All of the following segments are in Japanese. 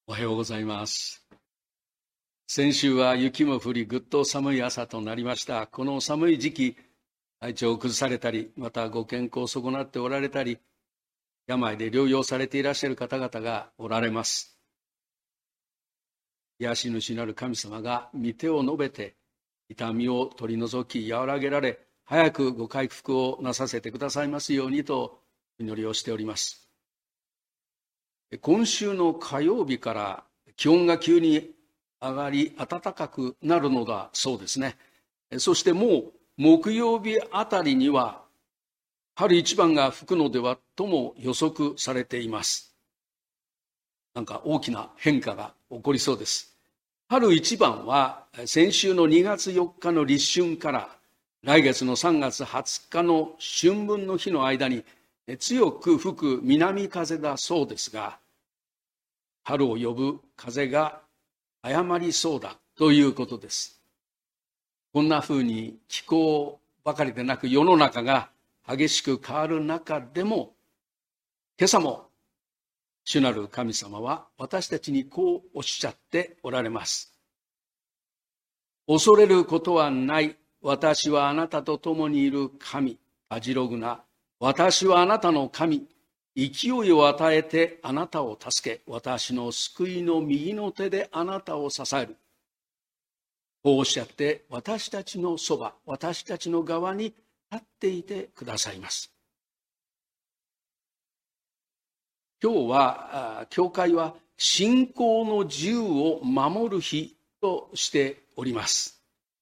おはようございます。先週は雪も降り、ぐっと寒い朝となりました。この寒い時期、体調を崩されたり、またご健康を損なっておられたり、病で療養されていらっしゃる方々がおられます。癒し主なる神様が御手を述べて、痛みを取り除き、和らげられ、早くご回復をなさせてくださいますようにと祈りをしております。今週の火曜日から気温が急に上がり暖かくなるのだそうですね。そしてもう木曜日あたりには春一番が吹くのではとも予測されています。なんか大きな変化が起こりそうです。春一番は先週の2月4日の立春から来月の3月20日の春分の日の間に強く吹く南風だそうですが、春を呼ぶ風が早まりそうだということです。こんなふうに気候ばかりでなく世の中が激しく変わる中でも、今朝も主なる神様は私たちにこうおっしゃっておられます。恐れることはない。私はあなたと共にいる神。たじろぐな。私はあなたの神。勢いを与えてあなたを助け、私の救いの右の手であなたを支える。こうおっしゃって私たちのそば、私たちの側に立っていてくださいます。今日は教会は信仰の自由を守る日としております。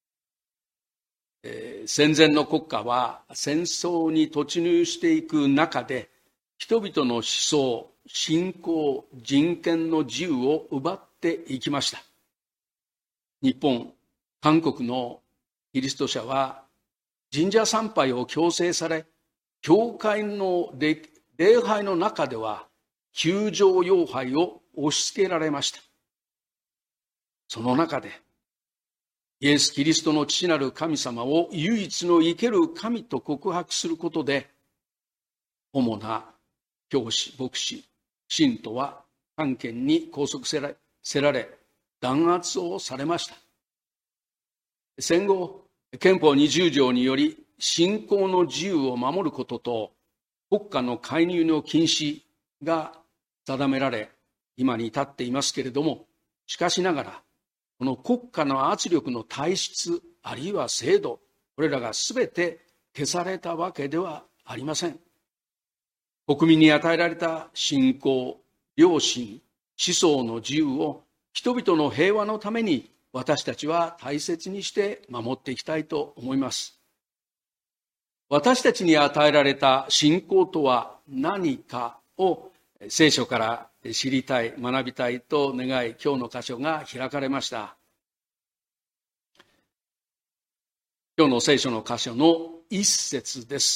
戦前の国家は戦争に突入していく中で、人々の思想、信仰、人権の自由を奪っていきました。日本、韓国のキリスト者は神社参拝を強制され、教会の礼拝の中では休場要拝を押し付けられました。その中でイエス・キリストの父なる神様を唯一の生ける神と告白することで、主な教師、牧師、信徒は官憲に拘束せられ、弾圧をされました。戦後、憲法20条により、信仰の自由を守ることと、国家の介入の禁止が定められ、今に至っていますけれども、しかしながら、この国家の圧力の体質、あるいは制度、これらが全て消されたわけではありません。国民に与えられた信仰、良心、思想の自由を人々の平和のために私たちは大切にして守っていきたいと思います。私たちに与えられた信仰とは何かを聖書から知りたい、学びたいと願い、今日の箇所が開かれました。今日の聖書の箇所の一節です。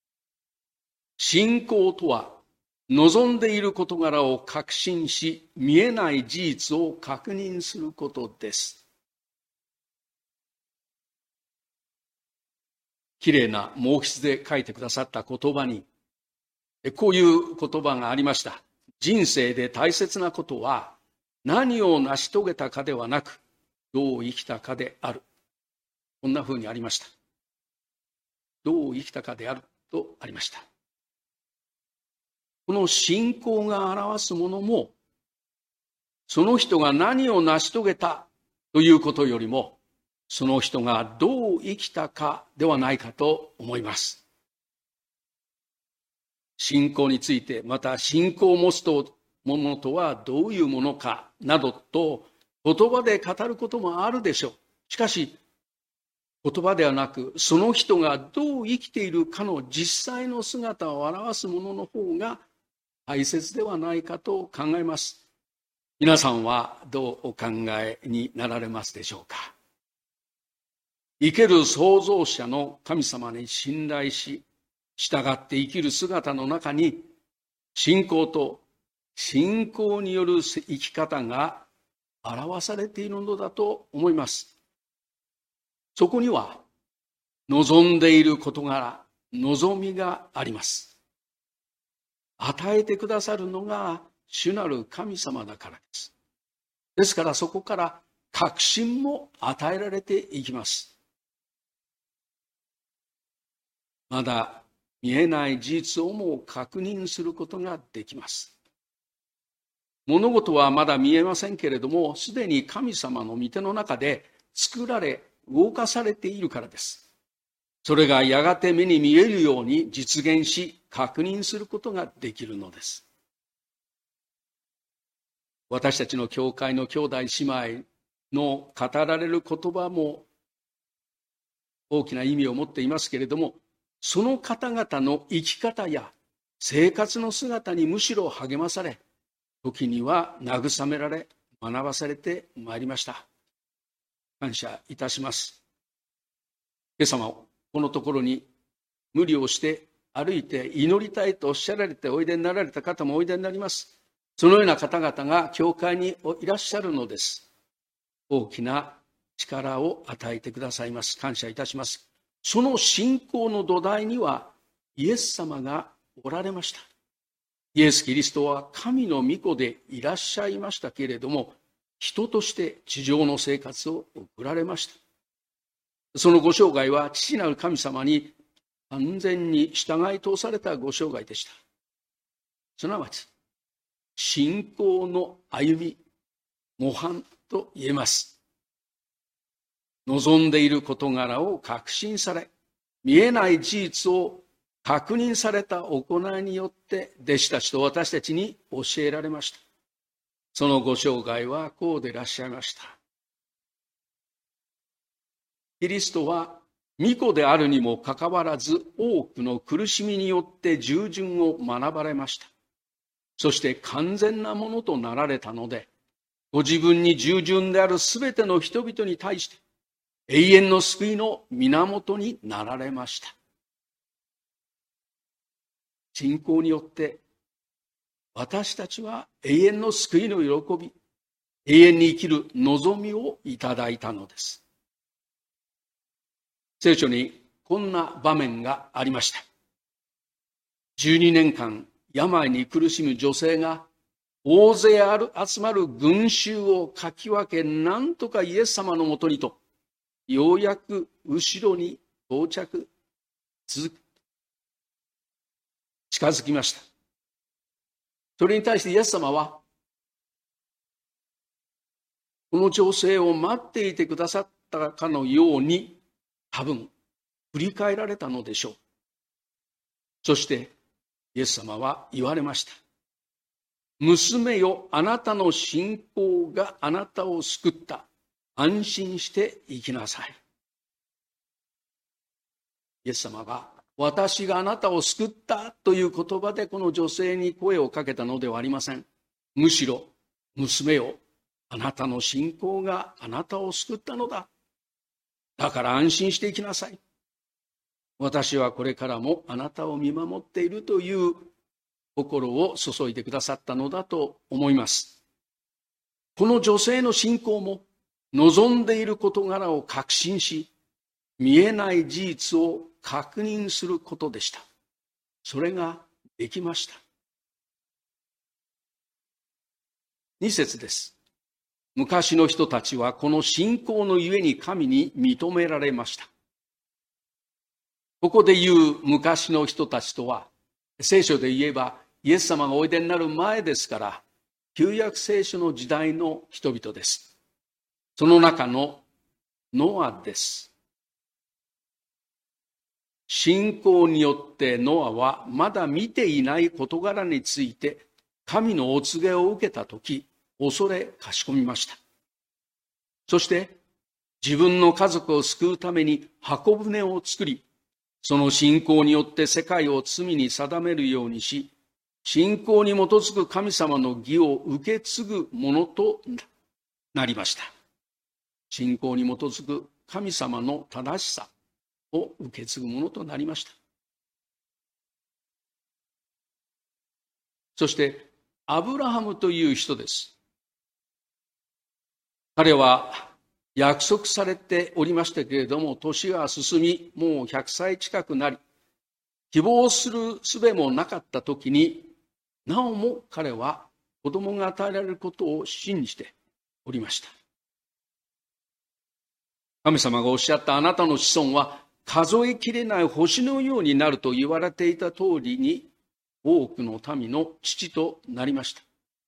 信仰とは、望んでいる事柄を確信し、見えない事実を確認することです。きれいな毛筆で書いてくださった言葉に、こういう言葉がありました。人生で大切なことは、何を成し遂げたかではなく、どう生きたかである。こんなふうにありました。どう生きたかであるとありました。この信仰が表すものも、その人が何を成し遂げたということよりも、その人がどう生きたかではないかと思います。信仰について、また信仰を持つものとはどういうものかなどと言葉で語ることもあるでしょう。しかし、言葉ではなく、その人がどう生きているかの実際の姿を表すものの方が大切ではないかと考えます。皆さんはどうお考えになられますでしょうか。生ける創造者の神様に信頼し、従って生きる姿の中に、信仰と信仰による生き方が表されているのだと思います。そこには、望んでいる事柄、望みがあります。与えてくださるのが主なる神様だからです。 ですからそこから確信も与えられていきます。まだ見えない事実をも確認することができます。物事はまだ見えませんけれども、すでに神様の御手の中で作られ、動かされているからです。それがやがて目に見えるように実現し、確認することができるのです。私たちの教会の兄弟姉妹の語られる言葉も大きな意味を持っていますけれども、その方々の生き方や生活の姿にむしろ励まされ、時には慰められ、学ばされてまいりました。感謝いたします。今朝もこのところに無理をして歩いて祈りたいとおっしゃられておいでになられた方もおいでになります。そのような方々が教会にいらっしゃるのです。大きな力を与えてくださいます。感謝いたします。その信仰の土台にはイエス様がおられました。イエス・キリストは神の御子でいらっしゃいましたけれども、人として地上の生活を送られました。そのご生涯は父なる神様に完全に従い通されたご生涯でした。すなわち信仰の歩み、模範と言えます。望んでいる事柄を確信され、見えない事実を確認された行いによって弟子たちと私たちに教えられました。そのご生涯はこうでいらっしゃいました。キリストは御子であるにもかかわらず多くの苦しみによって従順を学ばれました。そして完全なものとなられたので、ご自分に従順であるすべての人々に対して永遠の救いの源になられました。信仰によって私たちは永遠の救いの喜び、永遠に生きる望みをいただいたのです。聖書にこんな場面がありました。12年間病に苦しむ女性が大勢集まる群衆をかき分け、なんとかイエス様のもとにと、ようやく後ろに到着、近づきました。それに対してイエス様は、この女性を待っていてくださったかのように、多分振り返られたのでしょう。そしてイエス様は言われました。娘よ、あなたの信仰があなたを救った。安心して生きなさい。イエス様が私があなたを救ったという言葉でこの女性に声をかけたのではありません。むしろ、娘よ、あなたの信仰があなたを救ったのだ。だから安心して生きなさい。私はこれからもあなたを見守っているという心を注いでくださったのだと思います。この女性の信仰も望んでいる事柄を確信し、見えない事実を確認することでした。それができました。2節です。昔の人たちはこの信仰のゆえに神に認められました。ここで言う昔の人たちとは、聖書で言えばイエス様がおいでになる前ですから、旧約聖書の時代の人々です。その中のノアです。信仰によってノアはまだ見ていない事柄について神のお告げを受けたとき、恐れかしこみました。そして自分の家族を救うために箱舟を作り、その信仰によって世界を罪に定めるようにし、信仰に基づく神様の義を受け継ぐものとなりました。信仰に基づく神様の正しさを受け継ぐものとなりました。そしてアブラハムという人です。彼は約束されておりましたけれども、年が進み、もう100歳近くなり、希望する術もなかった時に、なおも彼は子供が与えられることを信じて、 おりました。神様がおっしゃったあなたの子孫は数えきれない星のようになると言われていた通りに多くの民の父となりました。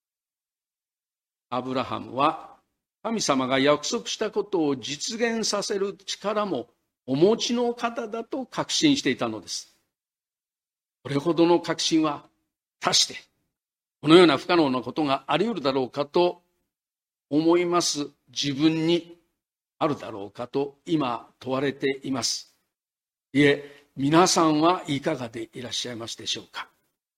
アブラハムは神様が約束したことを実現させる力もお持ちの方だと確信していたのです。これほどの確信は足してこのような不可能なことがあり得るだろうかと思います自分にあるだろうかと今問われています。いえ、皆さんはいかがでいらっしゃいますでしょうか。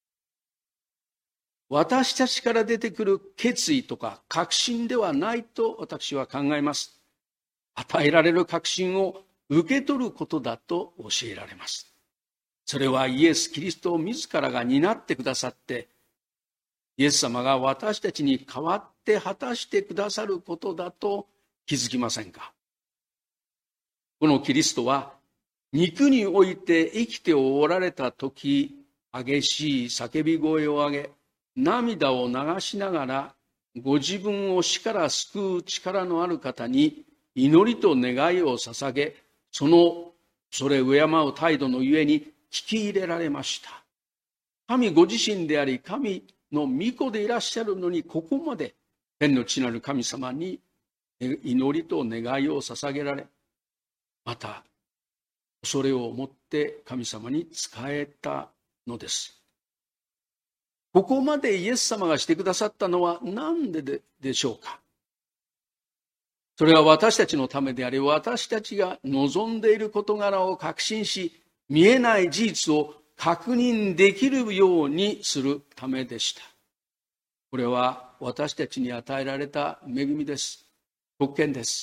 私たちから出てくる決意とか確信ではないと私は考えます。与えられる確信を受け取ることだと教えられます。それはイエス・キリストを自らが担ってくださって、イエス様が私たちに代わって果たしてくださることだと気づきませんか。このキリストは肉において生きておられた時、激しい叫び声を上げ、涙を流しながらご自分を死から救う力のある方に祈りと願いを捧げ、それを敬う態度のゆえに聞き入れられました。神ご自身であり神の御子でいらっしゃるのに、ここまで天の父なる神様に祈りと願いを捧げられ、また恐れを持って神様に仕えたのです。ここまでイエス様がしてくださったのは何ででしょうか。それは私たちのためであり、私たちが望んでいる事柄を確信し、見えない事実を確認できるようにするためでした。これは私たちに与えられた恵みです。特権です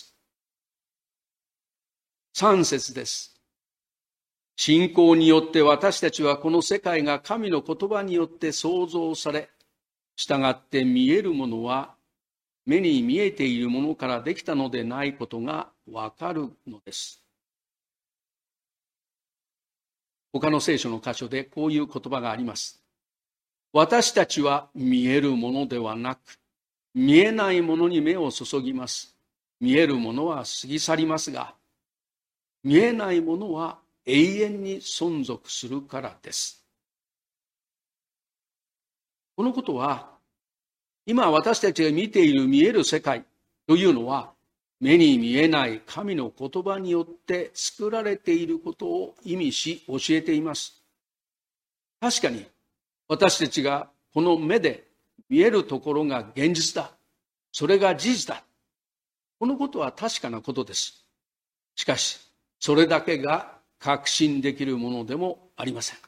。3節です。信仰によって私たちはこの世界が神の言葉によって創造され、従って見えるものは目に見えているものからできたのでないことがわかるのです。他の聖書の箇所でこういう言葉があります。私たちは見えるものではなく、見えないものに目を注ぎます。見えるものは過ぎ去りますが、見えないものは永遠に存続するからです。このことは、今私たちが見ている見える世界というのは、目に見えない神の言葉によって作られていることを意味し教えています。確かに私たちがこの目で見えるところが現実だ。それが事実だ。このことは確かなことです。しかし、それだけが確信できるものでもありません。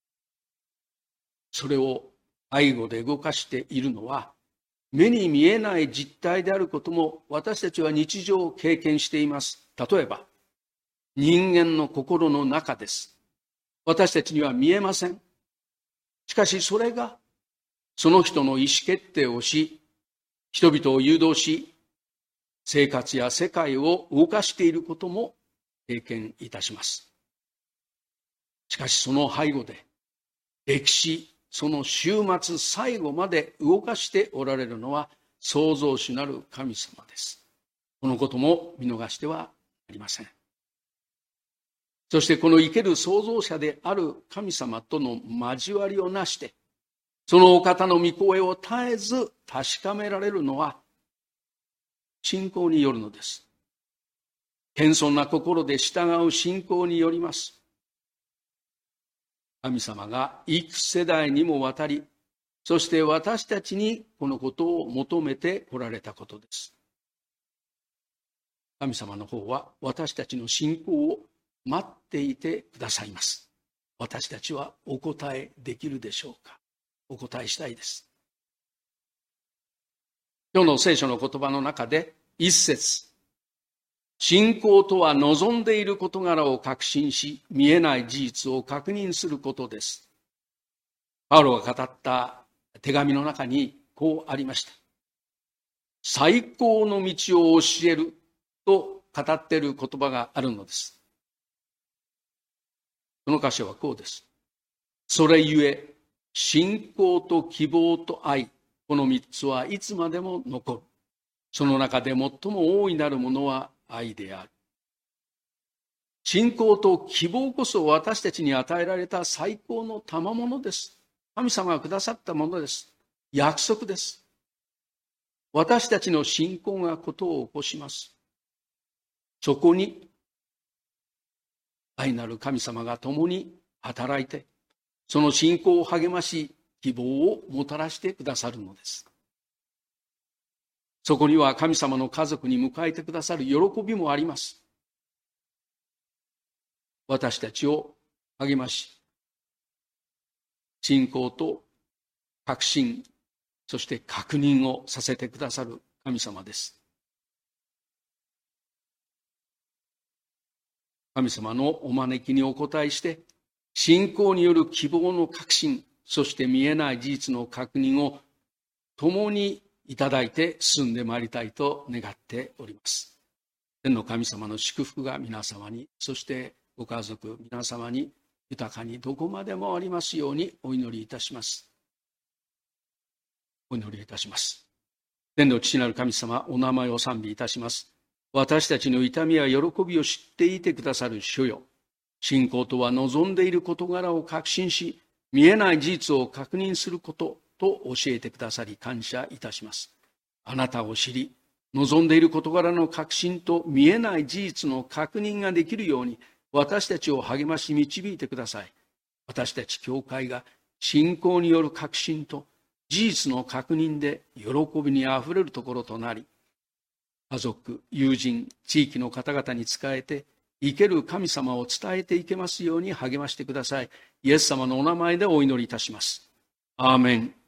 それを背後で動かしているのは、目に見えない実態であることも私たちは日常経験しています。例えば、人間の心の中です。私たちには見えません。しかしそれがその人の意思決定をし、人々を誘導し、生活や世界を動かしていることも経験いたします。しかしその背後で歴史、その終末最後まで動かしておられるのは創造主なる神様です。このことも見逃してはなりません。そしてこの生ける創造者である神様との交わりをなして、そのお方の御声を絶えず確かめられるのは信仰によるのです。謙遜な心で従う信仰によります。神様が幾世代にもわたり、そして私たちにこのことを求めてこられたことです。神様の方は私たちの信仰を待っていてくださいます。私たちはお答えできるでしょうか。お答えしたいです。今日の聖書の言葉の中で一節、信仰とは望んでいる事柄を確信し、見えない事実を確認することです。パウロが語った手紙の中にこうありました。最高の道を教えると語っている言葉があるのです。その箇所はこうです。それゆえ、信仰と希望と愛、この三つはいつまでも残る。 その中で最も大いなるものは愛である。信仰と希望こそ私たちに与えられた最高の賜物です。神様がくださったものです。約束です。私たちの信仰がことを起こします。そこに愛なる神様が共に働いて、その信仰を励まし、希望をもたらしてくださるのです。そこには神様の家族に迎えてくださる喜びもあります。私たちを励まし、信仰と確信、そして確認をさせてくださる神様です。神様のお招きにお応えして、信仰による希望の確信、そして見えない事実の確認を共にいただいて進んでまいりたいと願っております。天の神様の祝福が皆様に、そしてご家族皆様に豊かにどこまでもありますようにお祈りいたします。お祈りいたします。天の父なる神様、お名前を賛美いたします。私たちの痛みや喜びを知っていてくださる主よ。信仰とは望んでいる事柄を確信し、見えない事実を確認することと教えてくださり感謝いたします。あなたを知り、望んでいる事柄の確信と見えない事実の確認ができるように、私たちを励まし導いてください。私たち教会が信仰による確信と事実の確認で喜びにあふれるところとなり、家族、友人、地域の方々に仕えて、生ける神様を伝えていけますように励ましてください。イエス様のお名前でお祈りいたします。アーメン。